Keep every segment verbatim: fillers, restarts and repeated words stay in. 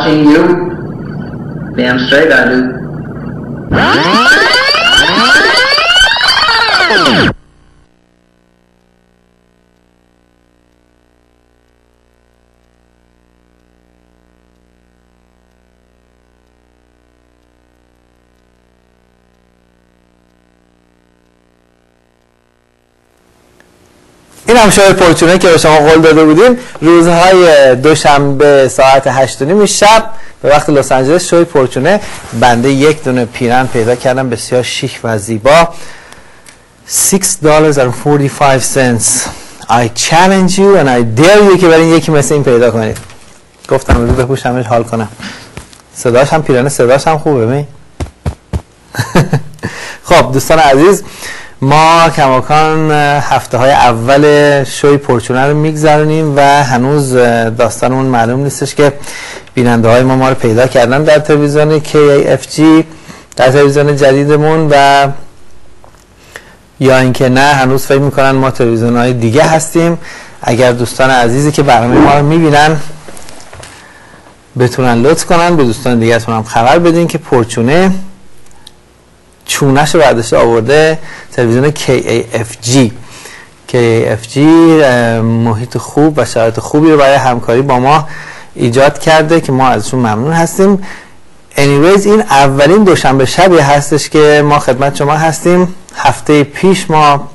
watching you. Damn straight I do. این هم شای پورچونه که به شما قول داده بودیم. روزهای دوشنبه ساعت هشت و نیم شب به وقت لس آنجلس شای پورچونه. بنده یک دونه پیرن پیدا کردم بسیار شیک و زیبا. six dollars and forty-five cents. I challenge you and I dare you که برین یکی مثل این پیدا کنید. گفتم روز بپوشمش حال کنم. صداش هم پیرن صداش هم خوبه می. خب دوستان عزیز، ما کماکان هفته های اول شوی پورچونه رو میگذرونیم و هنوز داستانمون معلوم نیستش که بیننده های ما ما رو پیدا کردن در تلویزیون کی ای اف جی، در تلویزیون جدیدمون، و یا اینکه نه هنوز فکر میکنن ما تلویزیون های دیگه هستیم. اگر دوستان عزیزی که برنامه ما رو میبینن بتونن لطف کنن به دوستان دیگه هم خبر بدین که پورچونه چونش رو برداشته آورده تلویزیون کی ای اف جی. کی ای اف جی محیط خوب و شرایط خوبی رو برای همکاری با ما ایجاد کرده که ما ازشون ممنون هستیم. anyways این اولین دوشنبه شبی هستش که ما خدمت شما هستیم. هفته پیش ما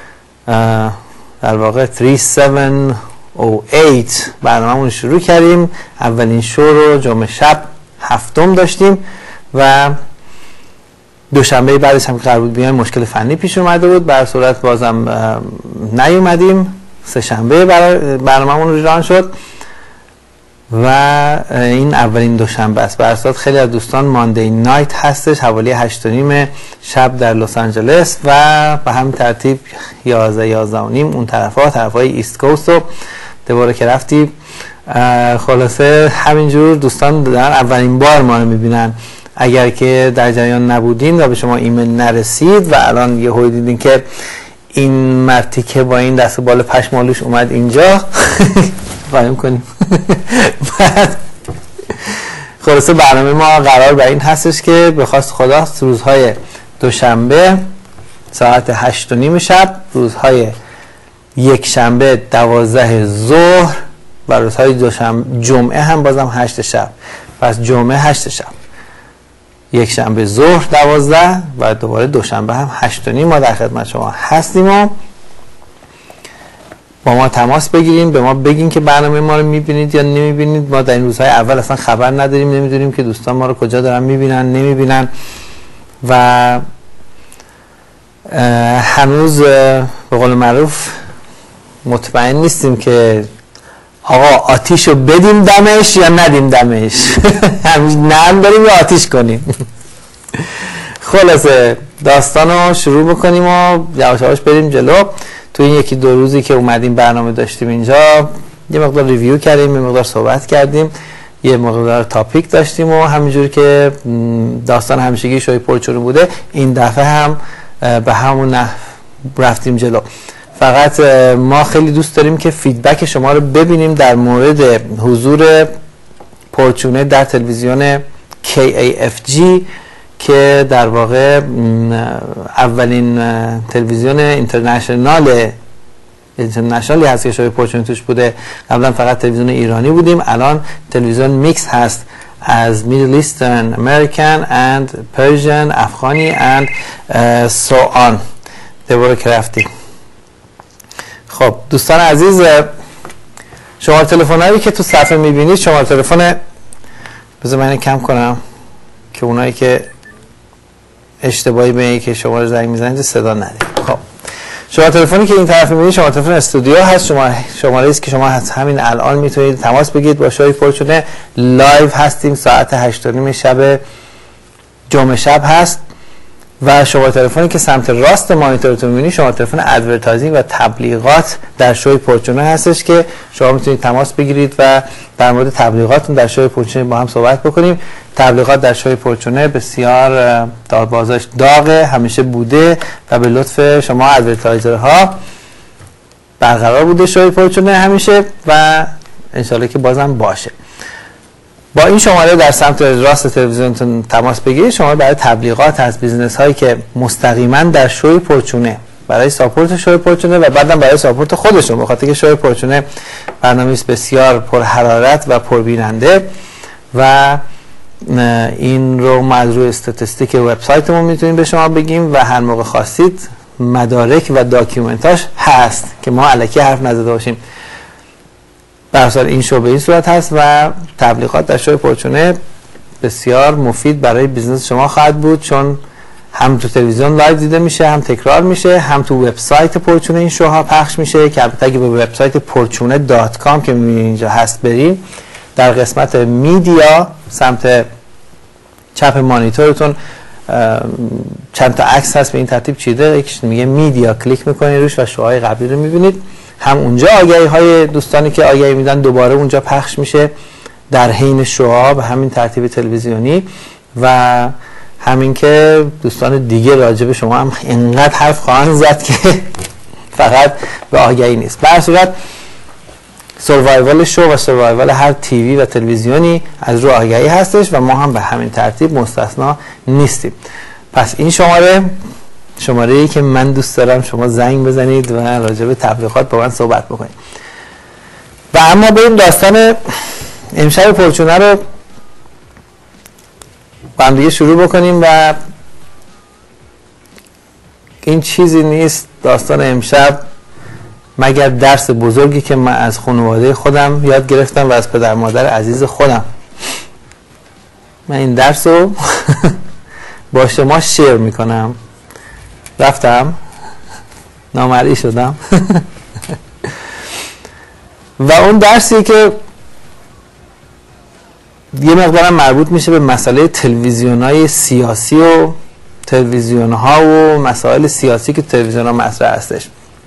در واقع سه هفت صفر هشت برنامه‌مون شروع کردیم. اولین شو رو جمعه شب هفتم داشتیم و دوشنبه بعدش هم که قرار بود بیایم مشکل فنی پیش اومده بود، بر صورت بازم نیومدیم. سه شنبه برنامه‌مون رو ران شد و این اولین دوشنبه است. بر صورت خیلی از دوستان ماندی نایت هستش حوالی هشت و نیم شب در لس آنجلس و به همین ترتیب یازده یازده و نیم اون طرفا طرفای ایست کوست رو دوباره که رفتی. خلاصه همینجور دوستان دارن اولین بار ما رو میبینن. اگر که در جریان نبودین و به شما ایمیل نرسید و الان یه هوی دیدین که این مرتی که با این دست و بال پشمالوش اومد اینجا قایم کنیم. بعد خلاصه برنامه ما قرار بر این هستش که به خواست خدا روزهای دوشنبه ساعت هشت و نیم شب، روزهای یک شنبه دوازده ظهر و روزهای دوشنبه جمعه هم بازم هشت شب. پس جمعه هشت شب، یک شنبه ظهر دوازده و دوباره دوشنبه هم هشت و نیم ما در خدمت شما هستیم و با ما تماس بگیریم، به ما بگین که برنامه ما رو میبینید یا نمیبینید. ما در این روزهای اول اصلا خبر نداریم، نمیدونیم که دوستان ما رو کجا دارن میبینن نمیبینن و هنوز به قول معروف مطمئن نیستیم که آقا آتیش رو بدیم دمش یا ندیم دمش. همیشه نه داریم یا آتیش کنیم. خلاصه داستان رو شروع بکنیم و یواش یواش بریم جلو. تو این یکی دو روزی که اومدیم برنامه داشتیم اینجا یه مقدار ریویو کردیم، یه مقدار صحبت کردیم، یه مقدار تاپیک داشتیم و همینجوری که داستان همیشگی شوی پورچونه بوده این دفعه هم به همون نحو رفتیم جلو. فقط ما خیلی دوست داریم که فیدبک شما رو ببینیم در مورد حضور پورچونه در تلویزیون کی ای اف جی که در واقع اولین تلویزیون اینترنشنال اینترنشنالی هست که شوی پورچونه توش بوده. قبلا فقط تلویزیون ایرانی بودیم، الان تلویزیون میکس هست از Middle Eastern American and Persian افغانی and uh, so on. دوباره که رفتیم. خب دوستان عزیز، شماره تلفن هایی که تو صفحه میبینید شماره تلفن، بذار من کم کنم که اونایی که اشتباهی به اینکه شماره زنگ میزنید صدا ندید. خب شماره تلفنی که این طرف میبینید شماره تلفن استودیو هست، شماره شماره است که شما همین الان میتونید تماس بگیرید با شوی پورچونه. لایو هستیم ساعت هشت و نیم شب جمعه شب هست و شماره تلفنی که سمت راست مانیتورتون می‌بینید شماره تلفن ادورتایزینگ و تبلیغات در شوی پورچونه هستش که شما میتونید تماس بگیرید و در مورد تبلیغاتتون در شوی پورچونه با هم صحبت بکنیم. تبلیغات در شوی پورچونه بسیار بازارش داغه، همیشه بوده و به لطف شما ادورتایزرها برقرار بوده شوی پورچونه همیشه و انشالله که بازم باشه. با این شماره در سمت راست تلویزیونتون تماس بگیرید. شما برای تبلیغات از بیزنس هایی که مستقیما در شوی پرچونه، برای ساپورت شوی پرچونه و بعدم برای ساپورت خودشون، به خاطر که شوی پرچونه برنامه است بسیار پر حرارت و پربیننده و این رو ما از روی استاتستیک وبسایتمون میتونیم به شما بگیم و هر موقع خواستید مدارک و داکیومنتاش هست که ما الکی حرف نزده باشیم. برحال این شو به این صورت هست و تبلیغات در شوی پرچونه بسیار مفید برای بیزنس شما خواهد بود، چون هم تو تلویزیون لایو دیده میشه، هم تکرار میشه، هم تو وبسایت پرچونه این شوها پخش میشه که البته اگه به وبسایت پرچونه دات کام که میبینید اینجا هست بریم، در قسمت میدیا سمت چپ مانیتورتون چند تا عکس هست به این ترتیب چیده، یکیش میگه میدیا، کلیک میکنید روش و شوهای قبلی رو میبینید. هم اونجا آگهی های دوستانی که آگهی میدن دوباره اونجا پخش میشه در حین شوها به همین ترتیب تلویزیونی و همین که دوستان دیگه راجع به شما هم اینقدر حرف خواهند زد که فقط به آگهی نیست. به هر صورت سروایوال شو و سروایوال هر تیوی و تلویزیونی از رو آگهی هستش و ما هم به همین ترتیب مستثنا نیستیم. پس این شماره شماره ای که من دوست دارم شما زنگ بزنید و راجع به تبلیغات با من صحبت بکنید. و اما بریم داستان امشب پرچونه رو با هم دیگه شروع بکنیم و این چیزی نیست داستان امشب مگر درس بزرگی که من از خانواده خودم یاد گرفتم و از پدر مادر عزیز خودم. من این درس رو با شما شیر میکنم. رفتم نامرئی شدم و اون درسی که یه مقدارم مربوط میشه به مسئله تلویزیون‌های سیاسی و تلویزیون‌ها و مسائل سیاسی که تلویزیون‌ها مطرح هستش.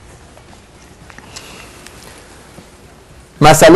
مسئله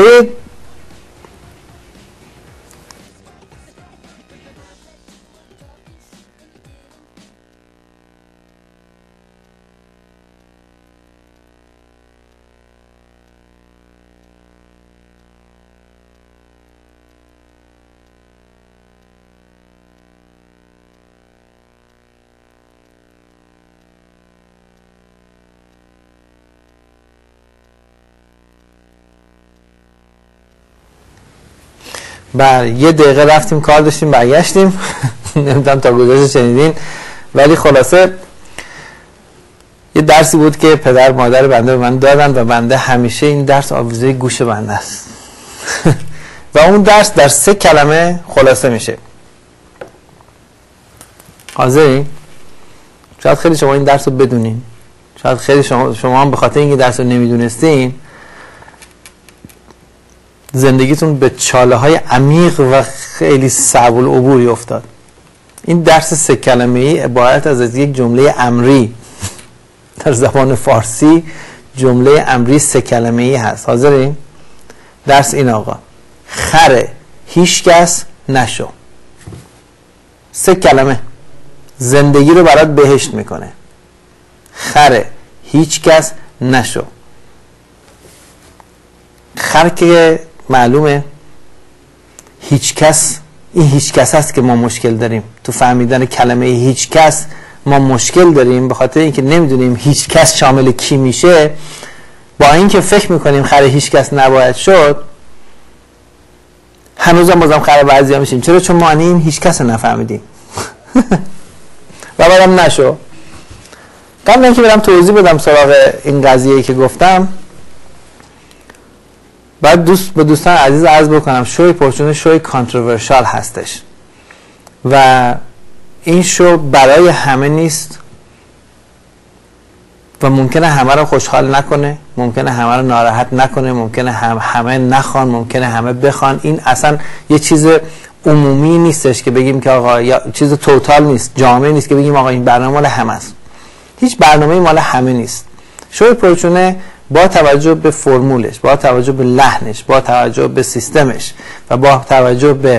بله یه دقیقه رفتیم کار داشتیم برگشتیم نمیدونم تا کجاش شنیدین، ولی خلاصه یه درسی بود که پدر مادر بنده به من دادن و بنده همیشه این درس آویزه گوش بنده است و اون درس در سه کلمه خلاصه میشه. حاضرین؟ شاید خیلی شما این درس رو بدونین، شاید خیلی شما, شما هم به خاطر اینکه درس رو نمیدونستین زندگیتون به چاله های عمیق و خیلی صعب العبوری افتاد. این درس سه کلمه ای عبارت از یک جمله امری در زبان فارسی، جمله امری سه کلمه ای هست. حاضرین؟ درس این آقا: خره هیچ کس نشو. سه کلمه زندگی رو برات بهشت میکنه. خره هیچ کس نشو. خر که معلومه، هیچ کس، این هیچ کس هست که ما مشکل داریم تو فهمیدن کلمه هیچ کس. ما مشکل داریم به خاطر اینکه نمیدونیم هیچ کس شامل کی میشه. با اینکه فکر میکنیم خر هیچ کس نباید شد، هنوزم بازم خر بعضیا میشیم. چرا؟ چون معنی این هیچ کس رو نفهمیدیم و بعدم نشو. قبل اینکه برم توضیح بدم سراغ این قضیه‌ای که گفتم، بعد دوست به دوستان عزیز عرض بکنم شوی پرچونه شوی کانتروورشال هستش و این شو برای همه نیست و ممکنه همه رو خوشحال نکنه، ممکنه همه رو ناراحت نکنه، ممکنه هم همه نخوان، ممکنه همه بخوان. این اصلا یه چیز عمومی نیستش که بگیم که آقا، یا چیز توتال نیست، جامعه نیست که بگیم آقا این برنامه مال همه است. هیچ برنامه‌ای مال همه نیست. شوی پرچونه با توجه به فرمولش، با توجه به لحنش، با توجه به سیستمش و با توجه به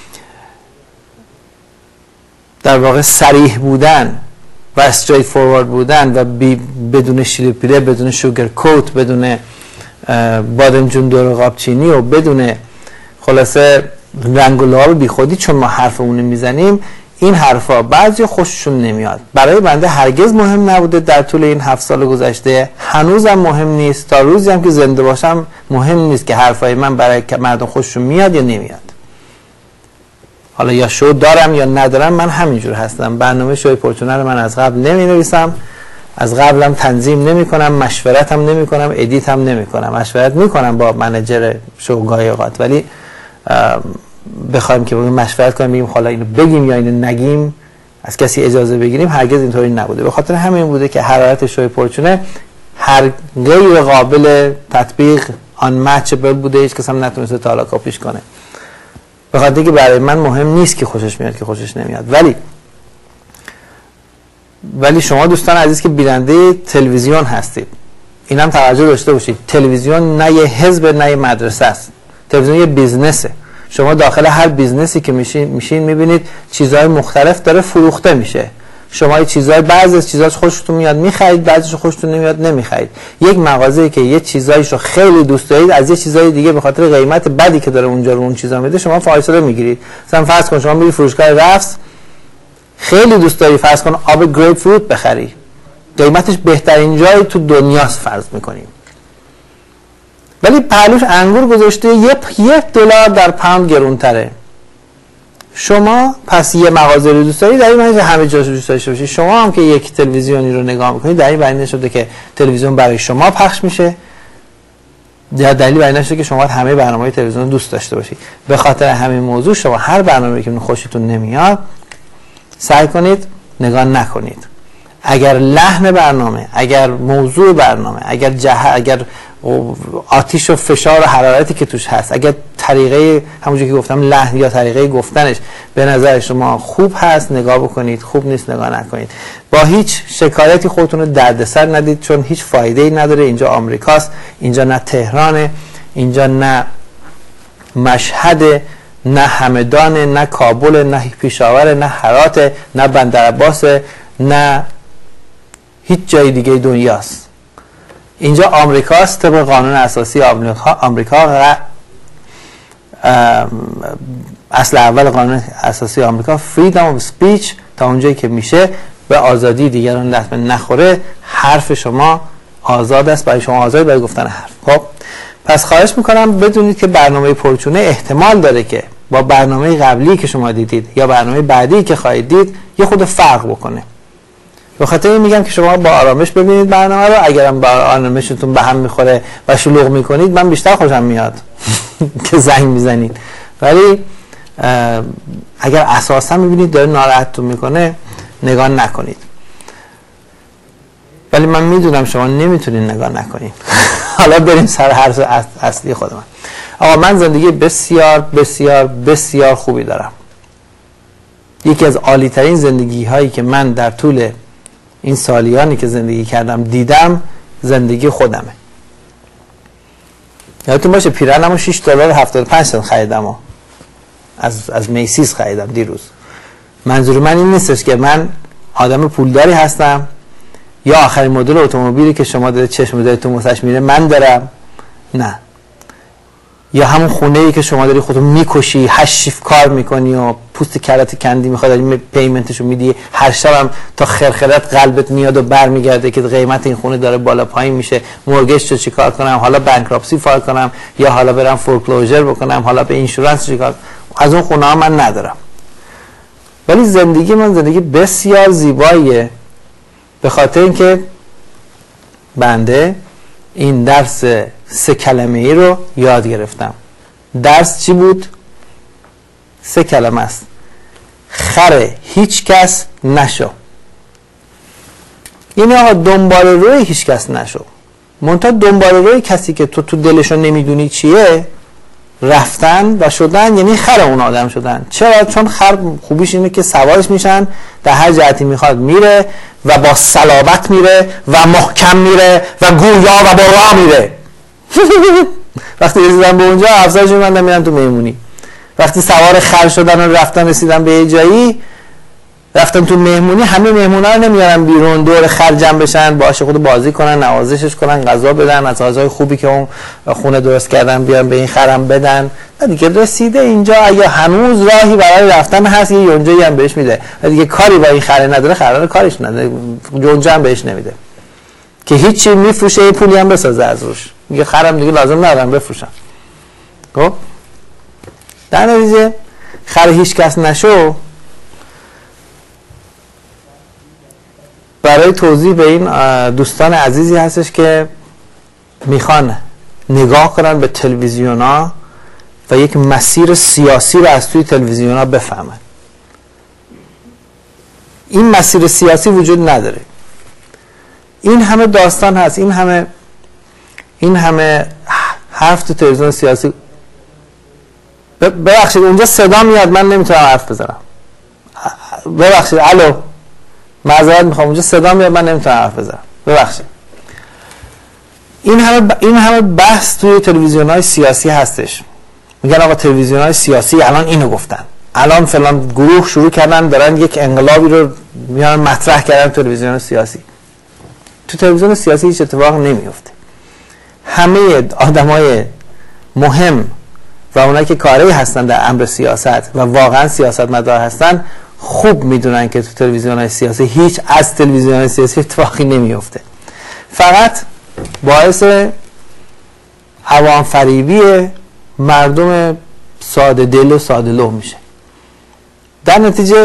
در واقع صریح بودن و استریت فوروارد بودن و بدون شیره پیره، بدون شوگر کوت، بدون بادمجون دور قاب چینی و بدون خلاصه رنگ و لعاب بی خودی چون ما حرفمون میزنیم این حرفا بعضی خوششون نمیاد. برای بنده هرگز مهم نبوده در طول این هفت سال گذشته، هنوزم مهم نیست، تا روزی هم که زنده باشم مهم نیست که حرفای من برای مردم خوششون میاد یا نمیاد. حالا یا شو دارم یا ندارم، من همینجور هستم. برنامه شوی پرچونه رو من از قبل نمی نویسم، از قبلم تنظیم نمی کنم، مشورت هم نمی کنم، ادیت هم نمی کنم. مشورت می کنم با منیجر شو گاهی اوقات، ولی بخوایم که مشورت کنیم بگیم حالا اینو بگیم یا اینو نگیم، از کسی اجازه بگیریم، هرگز اینطوری نبوده. به خاطر همین بوده که حرارت شوی پرچونه هر غیر قابل تطبیق unmatchable بوده، هیچ کس هم نتونسته تا حالا کاپیش کنه. به خاطر که برای من مهم نیست که خوشش میاد که خوشش نمیاد. ولی ولی شما دوستان عزیز که بیننده تلویزیون هستید، اینم توجه داشته باشید، تلویزیون نه یه حزب نه یه مدرسه است. تلویزیون یه بیزنسه. شما داخل هر بیزنسی که میشین میشین میبینید چیزهای مختلف داره فروخته میشه. شما یه چیزای بعضی از چیزاش خوشتون میاد میخرید، بعضیش خوشتون نمیاد نمیخرید. یک مغازه‌ای که یه چیزایشو خیلی دوست دارید، از یه چیزای دیگه به خاطر قیمت بدی که داره اونجا رو اون چیزا میده شما فاصله میگیرید. مثلا فرض کن شما میری فروشگاه رفس، خیلی دوست داری فرض کن آب گریپ فروت بخری، قیمتش بهترین جای تو دنیاست فرض میکنیم، ولی پهلوش انگور گذاشته یه یک دلار در پوند گرونتره. شما پس یه مغازه رو دوست دارید، در این معنی همه جاش دوست داشته باشید. شما هم که یک تلویزیونی رو نگاه میکنید، در این معنی نشده که تلویزیون برای شما پخش میشه، در دلیل برای نشده که شما همه برنامه‌های تلویزیون دوست داشته باشید. به خاطر همین موضوع شما هر برنامه‌ای که خوشتون نمیاد سعی کنید نگاه نکنید. اگر لحن برنامه، اگر موضوع برنامه، اگر جه... اگر آتش و فشار و حرارتی که توش هست، اگر طریقه همونجوری که گفتم لحن یا طریقه گفتنش به نظر شما خوب هست نگاه بکنید، خوب نیست نگاه نکنید. با هیچ شکایتی خودتون رو دردسر ندید، چون هیچ فایده‌ای نداره. اینجا آمریکاست، اینجا نه تهرانه، اینجا نه مشهد، نه همدان، نه کابل، نه پیشاور، نه هرات، نه بندرعباس، نه هیچ جای دیگه دنیاست. اینجا آمریکاست، طبق قانون اساسی آمریکا. آمریکا اصل اول قانون اساسی آمریکا freedom of speech، تا اونجایی که میشه به آزادی دیگران لطمه نخوره. حرف شما آزاد است، برای شما آزاد برای گفتن حرف. خب پس خواهش میکنم بدونید که برنامه پرچونه احتمال داره که با برنامه قبلی که شما دیدید یا برنامه بعدی که خواهید دید یه خود فرق بکنه. به خاطر این میگم که شما با آرامش ببینید برنامه رو. اگرم با آرامشتون به هم میخوره و شلوغ میکنید، من بیشتر خوشم میاد که زنگ میزنید. ولی اگر اساسا میبینید داره ناراحتتون میکنه نگاه نکنید. ولی من میدونم شما نمیتونید نگاه نکنید. حالا بریم سر حرف اصلی خود من. آقا من زندگی بسیار بسیار بسیار خوبی دارم. یکی از عالی ترین زندگی هایی که من در طول این سالیانی که زندگی کردم دیدم زندگی خودمه. یادتون باشه پیرهنمو شش دلار و هفتاد و پنج سنت خریدم، از از میسیز خریدم دیروز. منظور من این نیستش که من آدم پولداری هستم یا آخرین مدل اتومبیلی که شما دارید چشم دارید واسش میره من دارم، نه. یا همون خونه‌ای که شما داری خودت میکشی، هشت شیفت کار میکنی و پوست کلت کندی میخواد این پیمنتشو میدی، هر شبم تا خرخرت قلبت میاد و برمیگرده که قیمت این خونه داره بالا پایین میشه، مورگیج رو چیکار کنم، حالا بانکراپسی فایل کنم یا حالا برم فورکلوزر بکنم، حالا به اینشورنس چیکار. از اون خونه ها من ندارم. ولی زندگی من زندگی بسیار زیباییه، به خاطر اینکه بنده این درس سه کلمه ای رو یاد گرفتم. درس چی بود؟ سه کلمه است. خر هیچ کس نشو. یعنی آقا دنبال روی هیچ کس نشو. منتها دنبال روی کسی که تو تو دلشو نمیدونی چیه رفتن و شدن، یعنی خر اون آدم شدن. چرا؟ چون خر خوبیش اینه که سوارش میشن، در هر جهتی میخواد میره و با صلابت میره و محکم میره و گویا و با راه میره. وقتی رسیدن به اونجا افزایشون من میرن تو میمونی. وقتی سوار خر شدن و رفتن رسیدن به یه جایی رفتن تو مهمونی، همه مهمونا رو نمیارن بیرون دور خر جمع بشن باهاش خود بازی کنن، نوازشش کنن، غذا بدن، از غذای خوبی که اون خونه درست کردن بیان به این خرم بدن. دیگه رسیده اینجا، یا هنوز راهی برای رفتن هست، یه یونجایی هم بهش میده، دیگه کاری با این خره نداره، خره کارش نداره، یونجا هم بهش نمیده که هیچی، میفروشه یه پولی هم بسازه از روش، میگه خرم دیگه لازم ندارم بفروشم. خب در نتیجه خر هیچ کس نشو برای توضیح به این دوستان عزیزی هستش که میخوان نگاه کنن به تلویزیون ها و یک مسیر سیاسی رو از توی تلویزیون ها بفهمن. این مسیر سیاسی وجود نداره. این همه داستان هست، این همه این همه حرف تو تلویزیون سیاسی. ببخشید اونجا صدا میاد، من نمیتونم حرف بزنم. ببخشید، الو، معذرت میخوام، اونجا صدا میاد من نمیتونم حرف بزنم، ببخشید. این همه این همه بحث توی تلویزیون‌های سیاسی هستش. میگن آقا تلویزیون‌های سیاسی الان اینو گفتن، الان فلان گروه شروع کردن دارن یک انقلابی رو میان مطرح کردن تلویزیون سیاسی. تو تلویزیون سیاسی هیچ اتفاق نمیفته. همه آدمای مهم و اونایی که کاری هستن در امر سیاست و واقعا سیاستمدار هستن خوب میدونن که تو تلویزیون‌های سیاسی هیچ از تلویزیون‌های سیاسی اتفاقی نمیفته. فقط باعث عوام فریبی مردم ساده دل و ساده لوح میشه. در نتیجه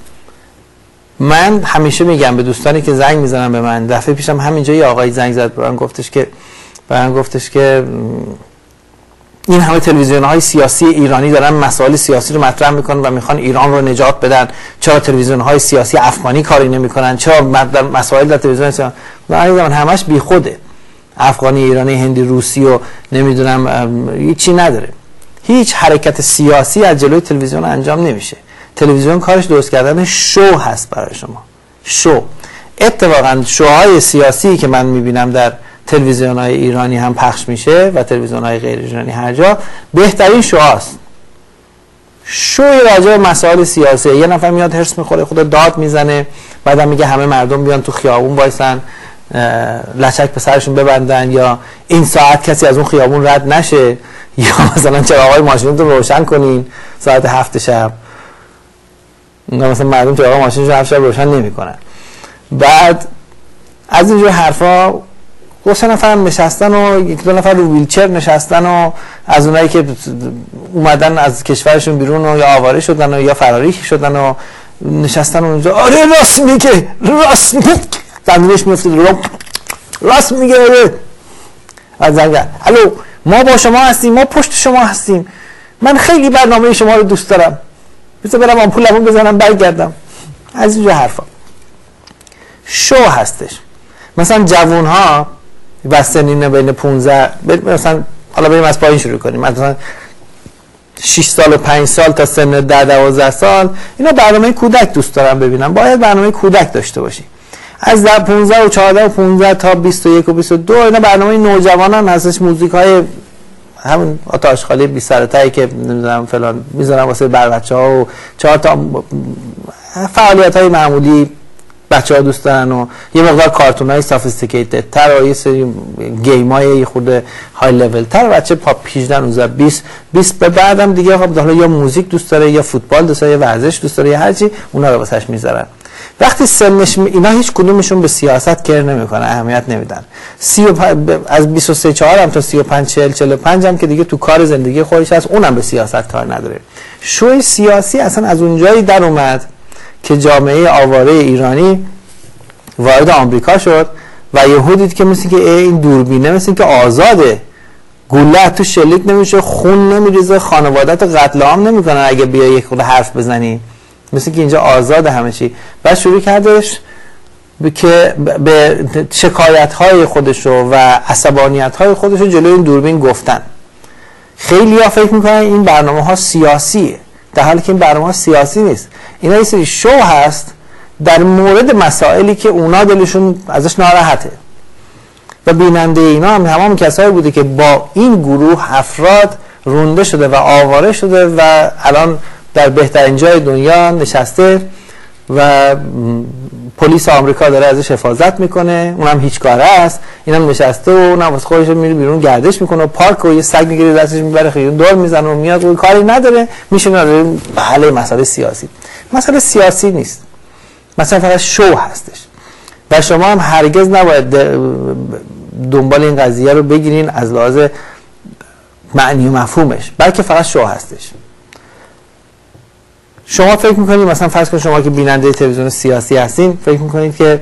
من همیشه میگم به دوستانی که زنگ میزنن به من، دفعه پیشم همینجا یه آقای زنگ زد به من، گفتش که به من گفتش که این همه تلویزیون‌های سیاسی ایرانی دارن مسائل سیاسی رو مطرح میکنن و میخوان ایران رو نجات بدن، چرا تلویزیون‌های سیاسی افغانی کاری نمیکنن، چرا مسائل در تلویزیون سیاسی من همش بیخوده، افغانی، ایرانی، هندی، روسی و نمیدونم هیچی نداره. هیچ حرکت سیاسی از جلوی تلویزیون انجام نمیشه. تلویزیون کارش درست کردن شو هست برای شما. شو. اتفاقا شوهای سیاسی که من میبینم در تلویزیون‌های ایرانی هم پخش میشه و تلویزیون‌های غیر ایرانی هر جا، بهترین شوهاست. شوی راجع به مسائل سیاسی. یه نفر میاد هرس میخوره، خود داد میزنه، بعدم میگه همه مردم بیان تو خیابون وایسن لچک به سرشون ببندن، یا این ساعت کسی از اون خیابون رد نشه، یا مثلا چراغای ماشینتون روشن کنین ساعت هفت شب. مثلا مردم چراغای ماشینشون هفت شب روشن نمیکنن. بعد از اینجور حرفا دو سه نفر نشستن و یک دو نفر رو ویلچر نشستن و از اونایی که اومدن از کشورشون بیرون و یا آواره شدن و یا فراری شدن و نشستن اونجا، آره راست میگه، راست میگه، دندونش میفته رو، راست میگه. از زنگ الو، ما با شما هستیم، ما پشت شما هستیم، من خیلی برنامه شما رو دوست دارم، بذار برم آمپولمو بزنم برگردم. از اینجا حرفا شو هستش. مثلا جوون ها بستنین بین پونزده، مثلا حالا بریم از پایین شروع کنیم، مثلا شش سال و پنج سال تا سن ده دوازده سال، اینا برنامه کودک دوست دارم ببینم. باید برنامه کودک داشته باشی. از در پانزده و چهارده و پانزده تا بیست و یک و بیست و دو اینا برنامه نوجوانان هستش. موزیک های همون آتش خالی بی سر تایی که نمیدونم فلان میذارن واسه بر بچه‌ها و چهار تا فعالیت های معمولی بچه‌ها دوست دارن و یه مقدار کارتونای سافیستیکیتد تر و یه سری گیمای یه خورده های لول تر. بچه پاپ هجده نوزده بیست بیست به بعدم دیگه خب حالا یا موزیک دوست داره یا فوتبال دوست داره یا ورزش دوست داره یا هر چی، اونا رو واسش میذارن. وقتی سنش اینا هیچ کدومشون به سیاست کر نمیکنه، اهمیت نمیدن. سی و پ... از بیست و سه چهار هم تا سی و پنج چهل چهل و پنج هم که دیگه تو کار زندگی خودش هست، اونم به سیاست کار نداره. شوی سیاسی اصلا از اونجایی در اومد که جامعه آواره ایرانی وارد آمریکا شد و یهو دید که مثل که این دوربینه مثل که آزاده، گوله تو شلیک نمیشه، خون نمیریزه، خانوادت قتل عام نمیکنن اگه بیای یک خورده حرف بزنی، مثل که اینجا آزاده همه چی. بعد شروع کردش که به شکایت‌های خودشو و عصبانیت‌های خودشو جلوی این دوربین گفتن. خیلی ها فکر میکنن این برنامه ها سیاسیه، در حالی که این برنامه ها سیاسی نیست. اینا یه سری شو هست در مورد مسائلی که اونا دلشون ازش ناراحته و بیننده اینا هم تمام کسایی بوده که با این گروه افراد رونده شده و آواره شده و الان در بهترین جای دنیا نشسته و پلیس آمریکا داره ازش حفاظت میکنه، اونم هیچ کاره است، اینم نشسته و اونم واسه خودش میره بیرون گردش میکنه و پارک و یه سگ میگیره دستش میبره خیلی دور میزنه و میاد و کاری نداره میشه. بله مسئله سیاسی، مسئله سیاسی نیست، مثلا فقط شو هستش و شما هم هرگز نباید دنبال این قضیه رو بگیرین از لحاظ معنی و مفهومش، بلکه فقط شو هستش. شما فکر میکنید مثلا فرض کنید شما که بیننده تلویزیون سیاسی هستین فکر میکنید که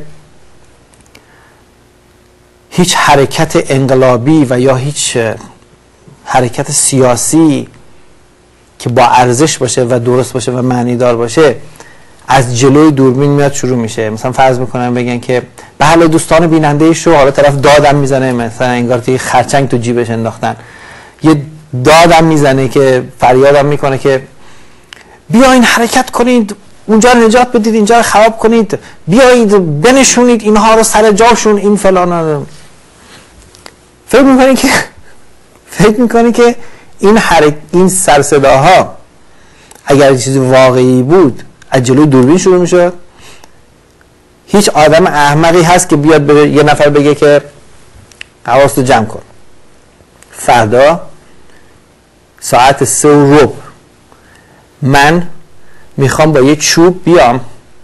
هیچ حرکت انقلابی و یا هیچ حرکت سیاسی که با ارزش باشه و درست باشه و معنی دار باشه از جلوی دوربین میاد شروع میشه؟ مثلا فرض میکنن بگن که به حال دوستان بیننده شو، حالا طرف دادم میزنه مثلا انگار که خرچنگ تو جیبش انداختن، یه دادم میزنه که فریادم میکنه که بیاین حرکت کنید، اونجا رو نجات بدید، اینجا رو خراب کنید، بیایید بنشونید اینها رو سر جاشون، این فلان. فکر میکنی که فکر میکنی که این حرک... این سر صداها اگر چیزی واقعی بود از جلوی دوربین شروع میشد؟ هیچ آدم احمقی هست که بیاد به یه نفر بگه که حواستو جمع کن، فردا ساعت سه و ربع من میخوام با یه چوب بیام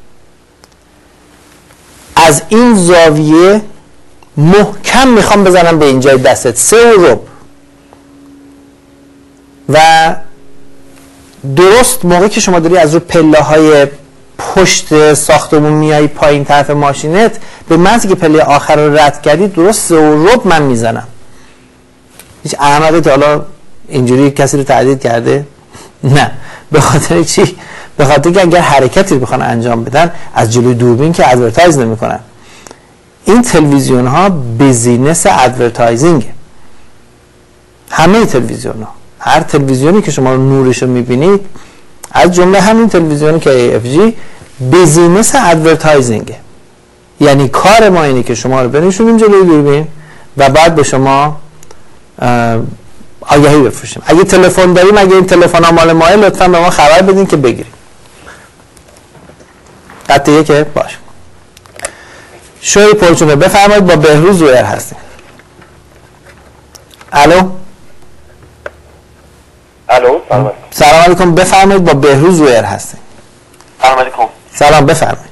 از این زاویه محکم میخوام بزنم به اینجای دستت، سه و ربع، و درست موقعی که شما داری از رو پله های پشت ساختمون میایی پایین طرف ماشینت، به محضی که پله آخر رو رد کردی درست سه و ربع من میزنم. هیچ احمقی تا حالا اینجوری کسی رو تهدید کرده؟ نه. به خاطر چی؟ به خاطر که اگر حرکتی رو بخوان انجام بدن از جلوی دوربین که ادورتایز نمیکنن. این تلویزیون ها بیزینس ادورتایزینگ، همه تلویزیون ها، هر تلویزیونی که شما نورش رو میبینید از جمله همین تلویزیون که ای اف جی بیزینس ادورتایزینگ، یعنی کار ما اینه که شما رو بنشونیم جلوی دوربین و بعد به شما آگهی بفروشیم. اگه تلفن داریم، اگه این تلفن ها مال ماه، لطفا به ما خبر بدین که بگیریم. قطعیه که باش. شوی پرچونه بفرمایید، با بهروز رویر هستیم. الو الو سلام سلام علیکم، بفرمایید، با بهروز رویر هستیم. سلام علیکم. سلام، بفرمایید.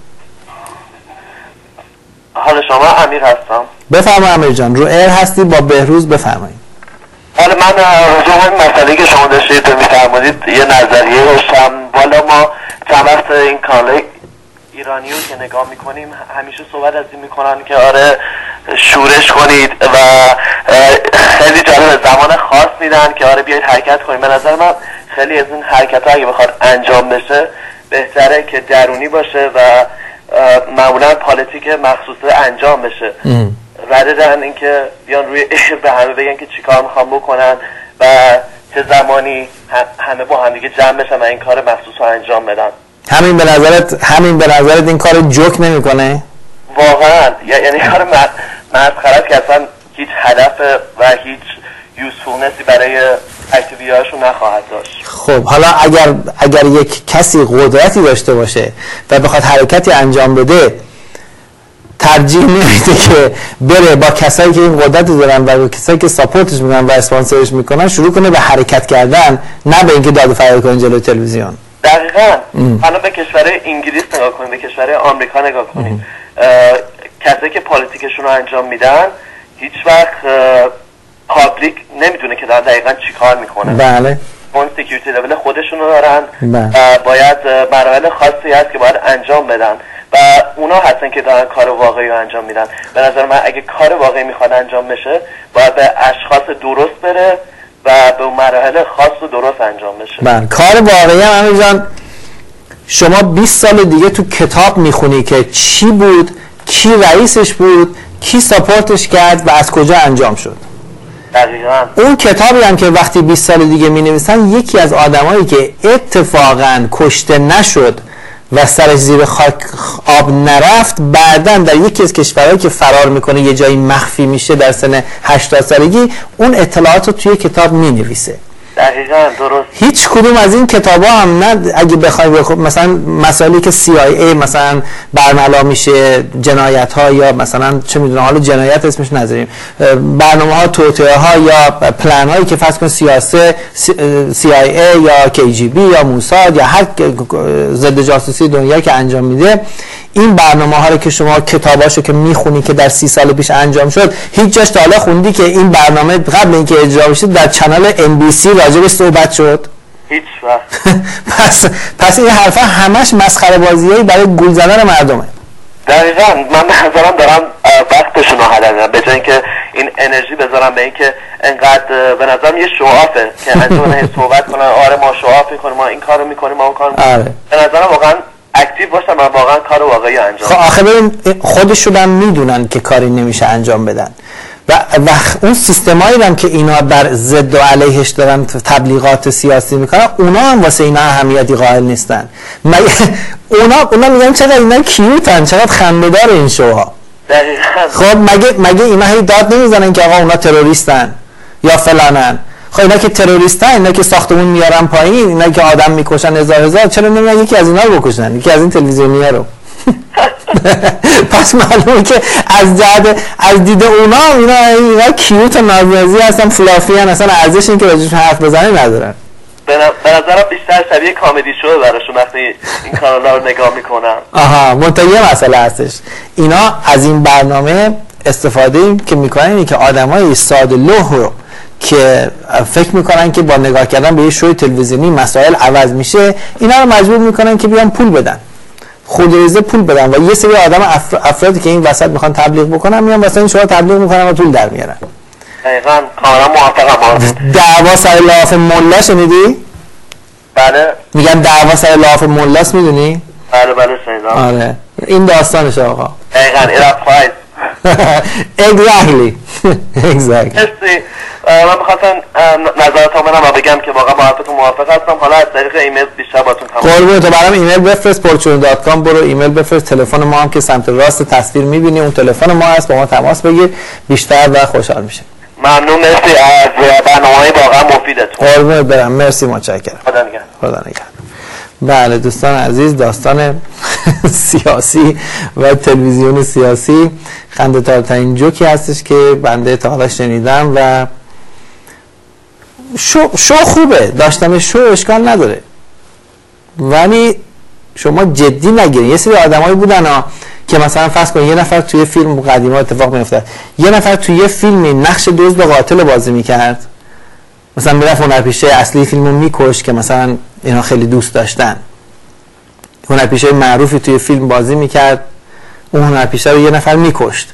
حال شما؟ امیر هستم. بفرمایید امیر جان، رویر هستی، با بهروز بفرمایید. حالا من راجع به این مسئله که شما داشتید می‌فرمودید یه نظریه داشتم. والا ما چند وقت این کانال ایرانیو که نگاه میکنیم همیشه صحبت از این میکنن که آره شورش کنید و خیلی جالب زمان خاص میدن که آره بیایید حرکت کنید. به نظر من خیلی از این حرکت ها اگه بخواد انجام بشه بهتره که درونی باشه و معمولا پالیتیک مخصوصه انجام بشه، rather اینکه بیان روی به همه بگن که چیکار میخوام بکنن و چه زمانی همه با هم دیگه جمع بشن و این کار مخصوص رو انجام بدن. همین به نظرت همین به نظرت این کار جوک نمیکنه؟ واقعا یعنی کار مسخره که اصلا هیچ هدف و هیچ یوزفولنسی برای اکتیویتی‌هاشون نخواهد داشت. خب حالا اگر اگر یک کسی قدرتی داشته باشه و بخواد حرکتی انجام بده، ترجیح نمیده که بره با کسایی که این قدرتی دارن و با کسایی که ساپورتش میکنن و اسپانسرش میکنن شروع کنه به حرکت کردن، نه به اینکه داد و فریاد کنه جلوی تلویزیون. دقیقاً. حالا به کشور انگلیس نگاه کنید، به کشور آمریکا نگاه کنید، کسایی که پالیتیکشون رو انجام میدن هیچ وقت پابلیک نمیدونه که دارن دقیقاً چی کار میکنن. بله. اون سکیوریتی لول خودشون رو دارن. بله. باید مراحل خاصی هست که باید انجام بدن و اونا هستن که دارن کار واقعی رو انجام میدن. به نظر من اگه کار واقعی میخواد انجام بشه باید به اشخاص درست بره و به مراحل خاص و درست انجام بشه. بله. کار واقعی هم همین جان، شما بیست سال دیگه تو کتاب میخونی که چی بود، کی رئیسش بود، کی ساپورتش کرد و از کجا انجام شد. دقیقاً. اون کتابی هم که وقتی بیست سال دیگه می نویسن، یکی از آدمایی که اتفاقاً کشته نشد و سرش زیر خاک آب نرفت، بعداً در یکی از کشورهایی که فرار میکنه یه جایی مخفی میشه در سن هشتاد سالگی، اون اطلاعات رو توی کتاب می نویسه. دقیقاً درست. هیچ کدوم از این کتابا هم نه اگه بخواید بخ... مثلا مسائلی که سی آی ای مثلا برملا میشه، جنایت ها یا مثلا چه میدونم حالا جنایت اسمش نذاریم، برنامه ها، توطئه ها یا پلن هایی که فرض کن سیاسی سی آی ای یا کی جی بی یا موساد یا هر ضد جاسوسی دنیا که انجام میده، این برنامه ها رو که شما کتاباشو که میخونی که در سی سال پیش انجام شد، هیچ جاش تا حالا خوندی که این برنامه قبل اینکه اجرا بشه در کانال ام بی سی راجبش صحبت شد؟ هیچ وقت. پس پس این حرفا همش مسخره بازیایی برای گول زدن مردمه. دقیقاً من به نظرم دارم وقتشون رو هدر به جای اینکه این انرژی بذارم به اینکه انقدر به نظرم یه شوافه که انجام صحبت کنن آره ما شواف میکنیم، ما این کارو میکنیم، ما اون کارو میکنیم. آره. به نظرم واقعا اکتیو باشن و واقعا کار واقعی انجام. خب آخه ببین خودشون هم میدونن که کاری نمیشه انجام بدن و و اون سیستمایی هم که اینا بر ضد و علیهش دارن تبلیغات سیاسی میکنن، اونا هم واسه اینا اهمیتی قائل نیستن. مگه اونا اونا میگن چقدر اینا کیوتن، چقدر خنده‌دار این شوها. دقیقاً. خب مگه مگه اینا هی داد نمیزنن که آقا اونا تروریستن یا فلانن؟ خب اینا که تروریستن، اینا که ساختمون میارن پایین، اینا که آدم میکشن هزار هزار، چرا نمیگن یکی از اینا رو بکشن، یکی از این تلویزیونیا رو؟ پس معلومه که از جهت از دید اونا اینا اینا کیوت و نازنازی هستن، فلافی هستن، اصلا ارزش این که راجعشون حرف بزنی ندارن. به نظرم بیشتر شبیه کمدی شو براشون وقتی این کانالا رو نگاه میکنم. آها منتها یه مسئله هستش، اینا از این برنامه استفاده این که میکنن اینه که آدمای ساده لوح رو که فکر میکنن که با نگاه کردن به یه شوی تلویزیونی مسائل عوض میشه، اینا رو مجبور میکنن که بیان پول بدن، خودریزه پول بدن و یه سری آدم افر... افرادی که این وسط میخوان تبلیغ بکنن میان واسه این شما تبلیغ میکنن و پول در میارن. دقیقاً کاملا موافقم. دعوا سر لاف ملا شنیدی؟ بله. میگن دعوا سر لاف ملاست، میدونی؟ بله بله شنیدم. آره این داستانش آقا. دقیقاً ایراد exactly exactly. من می‌خواستم نظرتون بدم و بگم که واقعا با حرفتون موافق هستم. حالا از طریق ایمیل بیشتر باهاتون تماس. قربونت برام ایمیل بفرست پورچون دات کام، برو ایمیل بفرست، تلفن ما هم که سمت راست تصویر می‌بینی اون تلفن ما هست، با ما تماس بگیر، بیشتر و خوشحال میشیم. ممنون، مرسی از برنامه‌های واقعا مفیدتون. قربونت برم، مرسی متشکرم. خدا نگهدار. خدا نگهدار. بله دوستان عزیز، داستان سیاسی و تلویزیون سیاسی خنده دارترین جوکی هستش که بنده تا حالا شنیدم و شو, شو خوبه، داشتم شو اشکال نداره، ولی شما جدی نگیرین. یه سری آدمایی بودن ها که مثلا فرض کن یه نفر توی فیلم قدیما اتفاق میفته، یه نفر توی یه فیلمی نقش دزد و قاتل بازی میکرد، مثلا میرفت هنرپیشه اصلی فیلمو میکش که مثلا اینا خیلی دوست داشتن، هنرپیشه معروفی توی فیلم بازی میکرد، اون هنرپیشه رو یه نفر میکشت،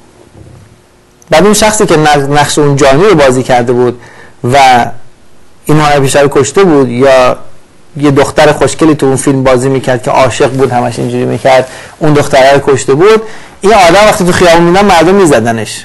بعد اون شخصی که نقش اون جانی رو بازی کرده بود و این هنرپیشه رو کشته بود، یا یه دختر خوشگلی تو اون فیلم بازی میکرد که عاشق بود همش اینجوری میکرد، اون دختره رو کشته بود، این آدم وقتی تو خیابون میدن مردم میزدنش.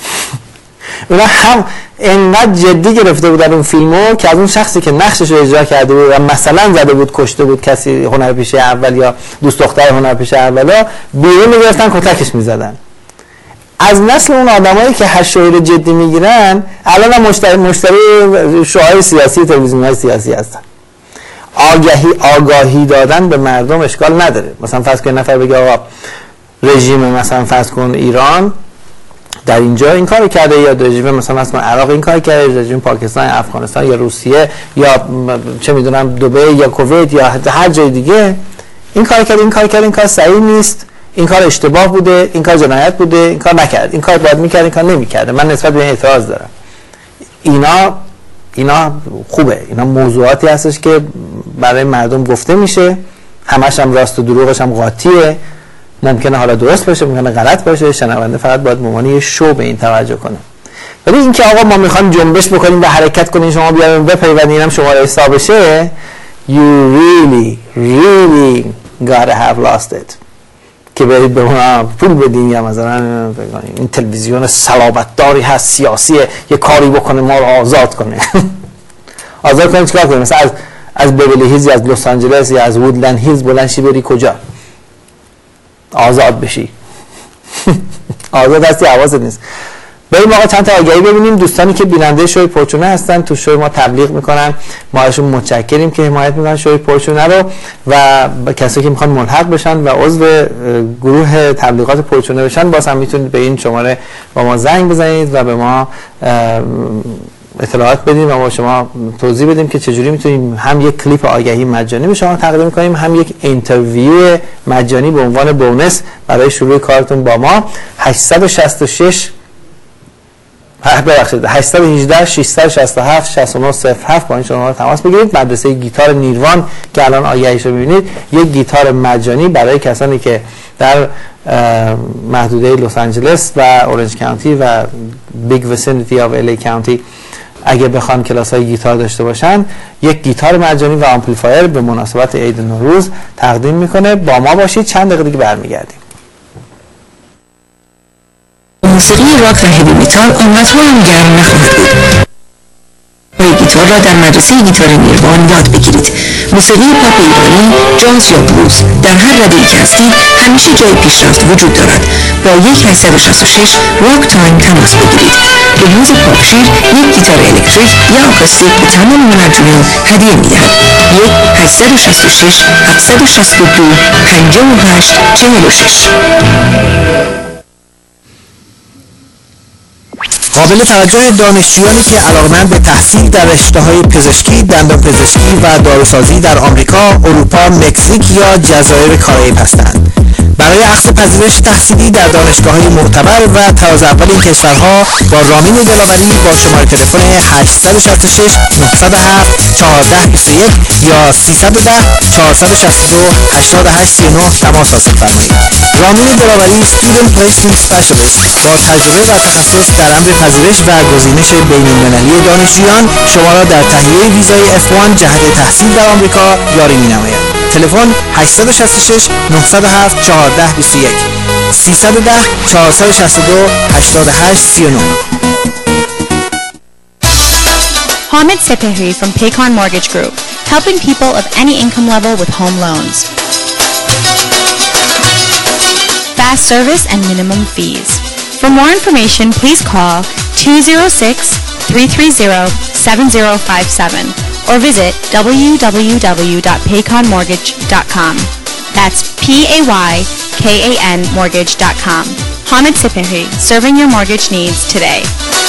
اونا هم انقدر جدی گرفته بودن اون فیلمو که از اون شخصی که نقشش رو اجرا کرده بود و مثلا زده بود کشته بود کسی هنرپیشه اول یا دوست دختر هنرپیشه اولا، بیرون میگرفتن کتکش میزدن. از نسل اون آدمایی که هر شوی رو جدی میگیرن الان هم مشتری مشتری شوهای سیاسی تلویزیون‌های سیاسی هستن. آگاهی آگاهی دادن به مردم اشکال نداره. مثلا فرض کن نفر بگه آقا رژیم مثلا فرض کن ایران در اینجا این کار کرده، یا رژیم مثلا مثلا عراق این کار کرده، رژیم پاکستان، افغانستان یا روسیه یا چه میدونم دبی یا کویت یا هر جای دیگه این کار کرده، این کار کرده، این کار صحیح نیست، این کار اشتباه بوده، این کار جنایت بوده، این کار نکرد، این کار باید میکرد، این کار نمیکرده، من نسبت به این اعتراض دارم. اینا اینا خوبه، اینا موضوعاتی هستش که برای مردم گفته میشه، همش هم راست و دروغش هم قاطیه، ممکنه حالا درست باشه ممکنه غلط باشه، شنونده فقط باید به عنوان یه شو به این توجه کنه. ولی اینکه آقا ما میخوایم جنبش بکنیم و حرکت کنیم شما بیایم بپیوندین اینم شماره حساب بشه، you really really gotta have lost it که برید به ما پول بدین یا مثلا این تلویزیون صلابتداری هست سیاسیه یه کاری بکنه ما رو آزاد کنه. آزاد کنه چیکار کنه؟ مثلا از از بیولی هیلز یا از لس آنجلس یا از وودلند هیلز بلند شی بری کجا؟ آزاد بشی. آزاد هستی، حواست نیست. بریم آقا چند تا آگهی ببینیم. دوستانی که بیننده شوی پرچونه هستن تو شوی ما تبلیغ میکنن، ما ازشون متشکریم که حمایت میکنن شوی پرچونه رو، و کسایی که میخوان ملحق بشن و عضو گروه تبلیغات پرچونه بشن باز هم میتونید به این شماره با ما زنگ بزنید و به ما اطلاعات بدیم و با شما توضیح بدیم که چجوری میتونیم هم یک کلیپ آگهی مجانی به شما تقدیم کنیم، هم یک اینترویو مجانی به عنوان بونس برای شروع کارتون با ما. هشت شش شش ببخشید هشت یک هشت شش شش هفت شش نه صفر هفت با این شماره تماس بگیرید. مدرسه گیتار نیروان که الان آگهیش رو می‌بینید یک گیتار مجانی برای کسانی که در محدوده لس آنجلس و اورنج کانتی و بیگ ویسینیتی آف ال ای کانتی اگه بخوان کلاس های گیتار داشته باشن، یک گیتار مجانی و آمپلیفایر به مناسبت عید نوروز تقدیم میکنه. با ما باشید، چند دقیقه دیگه برمیگردیم. موسیقی راک و هیوی متال آنقدر هم گرم نخواهد بود. گیتار را در مدرسه گیتار نیروان یاد بگیرید. موسیقی پاپ ایرانی، جاز یا بلوز، در هر رده‌ای که هستید همیشه جای پیشرفت وجود دارد. با یک هشت شش شش راک تایم تماس بگیرید. به روز پاپشیر یک گیتار الکتریک یا آکوستیک به تمام هنرجویان هدیه می‌دهد. یک هشت شش شش هفت شش دو پنجاه و هشت چهل و شش. قابل توجه دانشجویانی که علاقه‌مند به تحصیل در رشته‌های پزشکی، دندانپزشکی و داروسازی در آمریکا، اروپا، مکزیک یا جزایر کارائیب هستند. برای اخذ پذیرش تحصیلی در دانشگاه‌های معتبر و تراز اول این کشورها با رامین دلاوری با شماره تلفن هشت شش شش نه صفر هفت چهارده بیست و یک یا سیصد و ده چهارصد و شصت و دو هشتاد و هشت سی و نه تماس حاصل فرمایید. رامین دلاوری Student Placement Specialist با تجربه و تخصص در امر پذیرش و گزینش بین‌المللی دانشجویان شما را در تهیه ویزای اف یک جهت تحصیل در آمریکا یاری می‌نماید. تلفن هشت شش شش نه صفر هفت چهارده بیست و یک سیصد و ده چهارصد و شصت و دو هشتاد و هشت سی و نه. Hamid Sepehri from Paycon Mortgage Group, helping people of any income level with home loans. Fast service and minimum fees. For more information, please call two zero six, three three zero, seven zero five seven or visit w w w dot paycon mortgage dot com. That's P A Y K A N mortgage dot com. Hamid Sepehri, serving your mortgage needs today.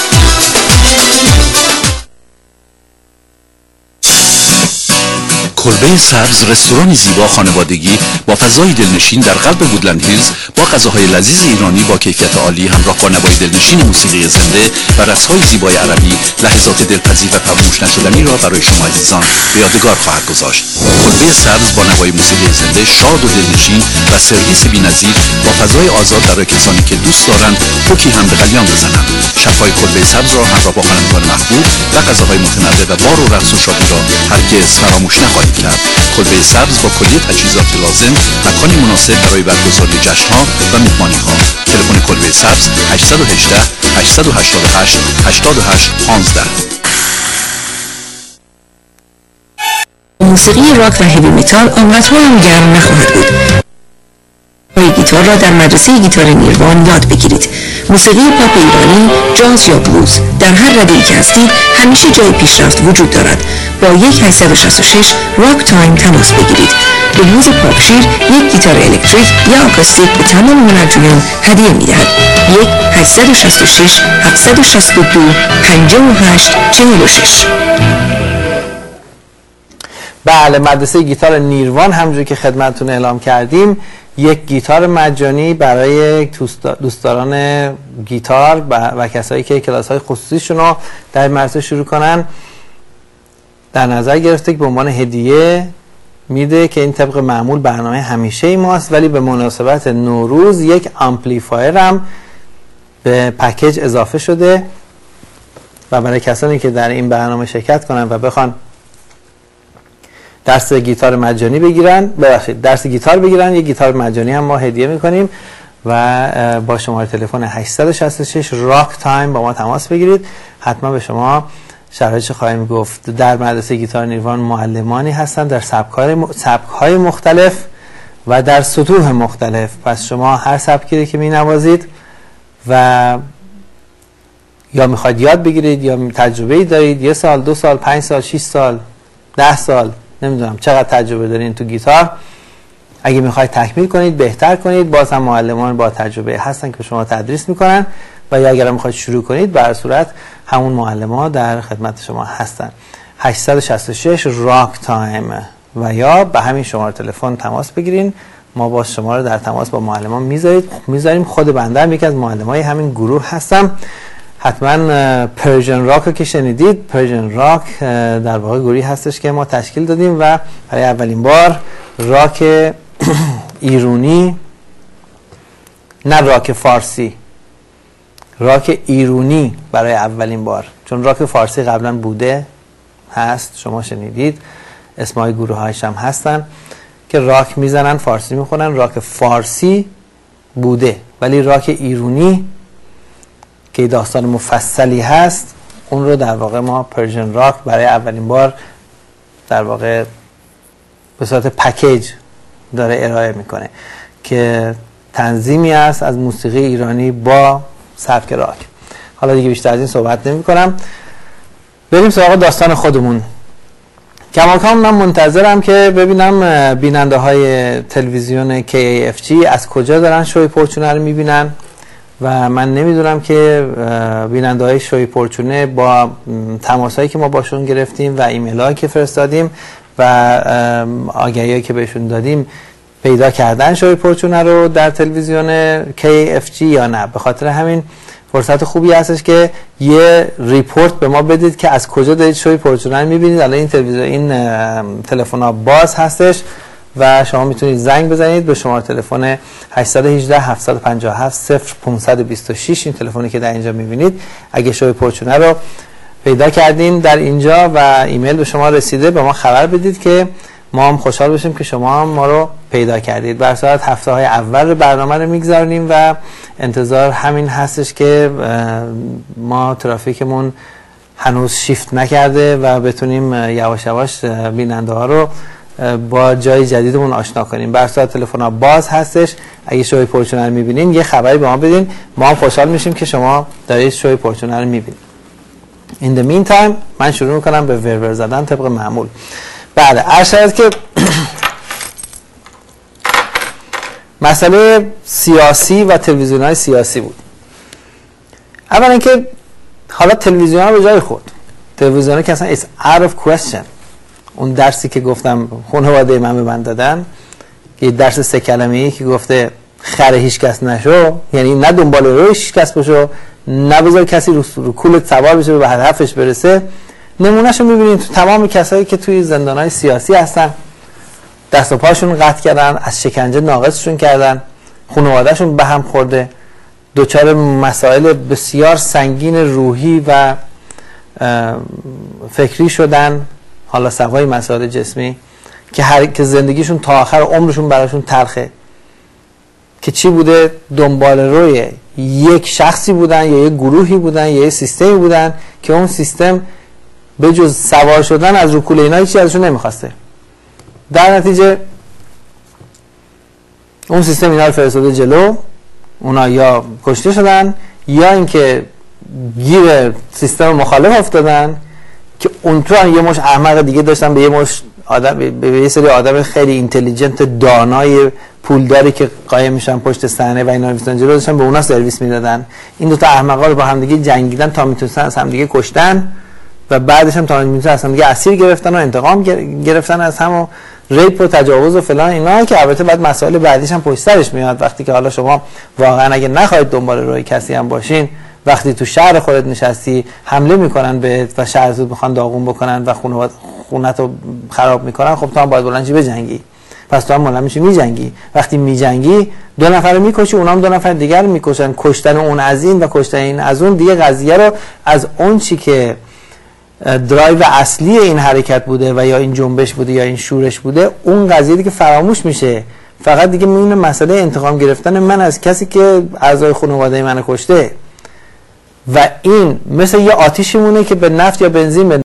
کلبه سبز، رستورانی زیبا خانوادگی با فضای دلنشین در قلب وودلند هیلز با غذاهای لذیذ ایرانی با کیفیت عالی همراه با نوای دلنشین موسیقی زنده و رقص‌های زیبای عربی لحظات دلپذیر و فراموش نشدنی را برای شما عزیزان به یادگار خواهد گذاشت. کلبه سبز با نوای موسیقی زنده شاد و دلنشین و سرویس بی‌نظیر با فضای آزاد برای کسانی که دوست دارند پوکی هم به قلیان بزنند. شب‌های کلبه سبز را همراه با خوانندگان محبوب و غذاهای متنوع و بار و رقص و شادی را هرگز فراموش نخواهید کرد. کلبه سبز با کلیه تجهیزات لازم، مکانی مناسب برای برگزاری جشن‌ها و مهمانی‌ها. تلفن کلبه سبز هشت یک هشت هشت هشت هشت هشت هشت پانزده. موسیقی راک و هیوی متال آنقدر هم گرم نخواهد بود. گیتار را در مدرسه گیتار نیروان یاد بگیرید. موسیقی پاپ ایرانی، جاز یا بلوز، در هر رده‌ای که هستید همیشه جای پیشرفت وجود دارد. با یک هشت شش شش راک تایم تماس بگیرید. به روز پاپشیر یک گیتار الکتریک یا آکوستیک به تمام هنرجویان هدیه می‌دهد. یک هشت شش شش هفت شش دو پنجاه و هشت چهل و شش. بله، مدرسه گیتار نیروان همونجوری که خدمتتون اعلام کردیم یک گیتار مجانی برای دوستداران گیتار و کسایی که کلاس‌های خصوصیشون رو در مدرسه شروع کنن در نظر گرفته که به عنوان هدیه میده که این طبق معمول برنامه همیشه ای ماست، ولی به مناسبت نوروز یک آمپلیفایر هم به پکیج اضافه شده و برای کسانی که در این برنامه شرکت کنن و بخوان درس گیتار مجانی بگیرن ببخشید درس گیتار بگیرن یک گیتار مجانی هم ما هدیه میکنیم و با شماره تلفن هشت شش شش راک تایم با ما تماس بگیرید. حتما به شما شرایطش خواهیم گفت. در مدرسه گیتار نیروان معلمانی هستن در سبک‌های مختلف و در سطوح مختلف، پس شما هر سبکی که می نوازید و یا میخواید یاد بگیرید یا تجربه دارید، یه سال، دو سال، پنج سال، شش سال، ده سال، نمیدونم چقدر تجربه دارین تو گیتار، اگه میخواید تکمیل کنید بهتر کنید، باز هم معلمان با تجربه هستن که شما تدریس میکنن و یا اگر میخواید شروع کنید به هر صورت همون معلمان در خدمت شما هستن. هشت شش شش راک تایم و یا به همین شماره تلفن تماس بگیرین، ما با شما رو در تماس با معلمان میذارید میذاریم. خود بنده هم یکی از معلمای همین گروه هستم. حتما پرژن راک رو که شنیدید، پرژن راک در واقع گروهی هستش که ما تشکیل دادیم و برای اولین بار راک ایرانی، نه راک فارسی، راک ایرانی برای اولین بار، چون راک فارسی قبلا بوده هست، شما شنیدید، اسمای گروه هایش هم هستن که راک میزنن فارسی میخونن، راک فارسی بوده، ولی راک ایرانی که داستان مفصلی هست اون رو در واقع ما پرژن راک برای اولین بار در واقع به صورت پکیج داره ارائه میکنه که تنظیمی است از موسیقی ایرانی با سبک راک. حالا دیگه بیشتر از این صحبت نمی کنم، بریم سراغ داستان خودمون. کماکان من منتظرم که ببینم بیننده های تلویزیون کی ای اف جی از کجا دارن شوی پرچونه رو میبینن و من نمیدونم که بیننده های شوی پرچونه با تماس هایی که ما باشون گرفتیم و ایمیل هایی که فرستادیم و آگهی هایی که بهشون دادیم پیدا کردن شوی پرچونه رو در تلویزیون کی ای اف جی یا نه. به خاطر همین فرصت خوبی هستش که یه ریپورت به ما بدید که از کجا دارید شوی پرچونه رو میبینید. الان این تلویزیون، این تلفن ها باز هستش و شما میتونید زنگ بزنید به شماره تلفن هشت یک هشت هفت پنج هفت صفر پانصد و بیست و شش، این تلفنی که در اینجا میبینید. اگه شوی پرچونه رو پیدا کردین در اینجا و ایمیل به شما رسیده، به ما خبر بدید که ما هم خوشحال بشیم که شما هم ما رو پیدا کردید. بر صورت هفته های اول برنامه رو میگذاریم و انتظار همین هستش که ما ترافیکمون هنوز شیفت نکرده و بتونیم یواش یواش بیننده ها رو با جای جدیدمون آشنا کنیم. بر صورت تلفن ها باز هستش، اگه شوی پرچونه رو میبینین یه خبری به ما بدین، ما هم خوشحال میشیم که شما دارید شوی پرچونه رو میبینید. In the meantime من شروع میکنم به ورور زدن طبق معمول. بله، عرض شد که مسئله سیاسی و تلویزیون های سیاسی بود. اولا اینکه حالا تلویزیون ها به جای خود، تلویزیون ها که اصلا it's out of question. اون درسی که گفتم خانواده من به من دادن، که درس سه کلمه‌ای که گفته خر هیچ کس نشو، یعنی نه دنبال روی هیچ کس بشو، نه بذار کسی رو, رو کولت سوار بشه به هدفش برسه. نمونهشو میبینید تو تمام کسایی که توی زندانهای سیاسی هستن، دست و پاشون قطع کردن، از شکنجه ناقصشون کردن، خانوادهشون به هم خورده، دوچار مسائل بسیار سنگین روحی و فکری شدن، حالا سوای مسائل جسمی، که هر که زندگیشون تا آخر عمرشون براشون تلخه، که چی بوده؟ دنبال روی یک شخصی بودن یا یک گروهی بودن یا یک سیستمی بودن که اون سیستم به جز سوار شدن از رو کوله اینا هیچی ازشون نمیخواسته. در نتیجه اون سیستم اینا رو فرستاده جلو، اونا یا کشته شدن یا اینکه گیر سیستم مخالف افتادن که اون تو یه مش احمق دیگه داشتن به یه مش آدم، به یه سری آدم خیلی اینتلیجنت دانای پولداری که قایم میشن پشت صحنه و اینا میستن جلو، داشتن به اونا سرویس میدادن. این دو تا احمقا رو با هم دیگه جنگیدن تا میتونستن از هم دیگه کشتن و بعدش هم تا میتونستن از هم دیگه اسیر گرفتن و انتقام گرفتن از هم و ریپ و تجاوز و فلان اینا، که البته بعد مسائل بعدیش هم پشت سرش میاد. وقتی که حالا شما واقعا اگه نخواهید دنبال روی کسی هم باشین، وقتی تو شهر خودت نشستی حمله میکنن بهت و شهرت میخوان داغون بکنن و خونه خونتو خراب میکنن، خب تو هم باید بلند شی بجنگی. پس تو هم بلند میشی میجنگی. وقتی میجنگی دو نفر رو میکشی، اونها هم دو نفر دیگر رو میکشن. کشتن اون از این و کشتن این از اون دیگه قضیه رو از اون چی که درایو اصلی این حرکت بوده و یا این جنبش بوده یا این شورش بوده، اون قضیه دیگه فراموش میشه. فقط دیگه میمونه مسئله انتقام گرفتن من از کسی که اعضای خانواده منو کشته. و این مثل یه آتیشی مونه که به نفت یا بنزین